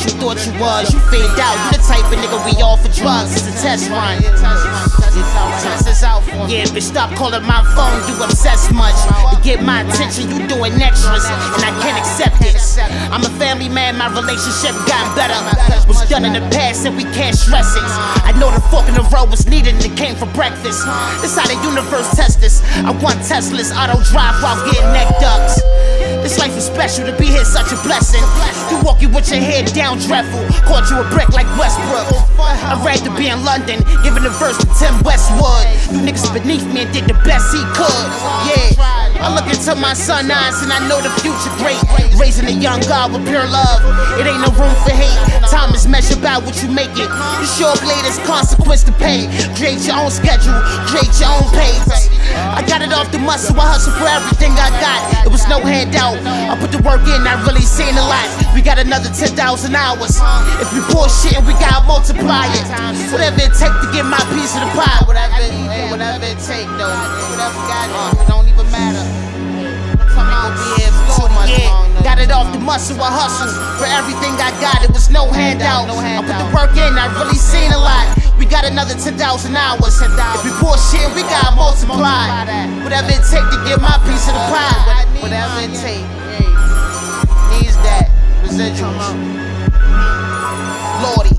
you thought you was. You fade out, you the type of nigga we all for drugs. It's a test run. Yeah, bitch, stop calling my phone, you obsessed much. To get my attention, you doing extras, and I can't accept it. I'm a family man, my relationship gotten better. Was done in the past and we can't stress it. I know the fork in the road was needed and it came for breakfast. This how the universe tests us. I want Teslas, auto drive while getting neck ducks. This life is special, to be here such a blessing. You walking with your head down dreadful, caught you a brick like Westbrook. I'd rather be in London, giving a verse to Tim Westwood. You niggas beneath me and did the best he could. Yeah, I look into my son's eyes and I know the future great. Raising a young God with pure love, it ain't no room for hate. Time is measured by what you make it. You show up late, there's consequence to pay. Create your own schedule, create your own pace. I got it off the muscle, I hustle for everything I got. It was no handout, I put the work in, I really seen a lot. We got another 10,000 hours. If we bullshit and we gotta multiply it. Whatever it take to get my piece of the pie. Whatever it take though. Whatever it don't even matter. Got it off the muscle, I hustle for everything I got. It was no handout. I put the work in, I really seen a lot. We got another 10,000 hours. If we bullshit, we gotta multiply. Whatever it take to get my piece of the pie. Whatever it take, needs that residuals. Lordy.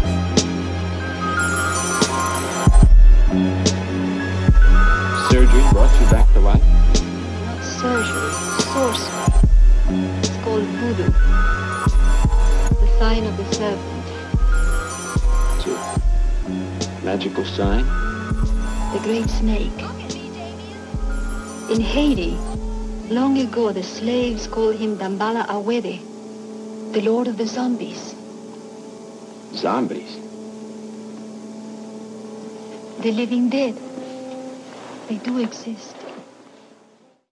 Surgery brought you back to life? Not surgery, sorcery. It's called voodoo. The sign of the serpent. It's a magical sign? The great snake. In Haiti, long ago the slaves called him Dambala Awede, the lord of the zombies. Zombies? The living dead. They do exist.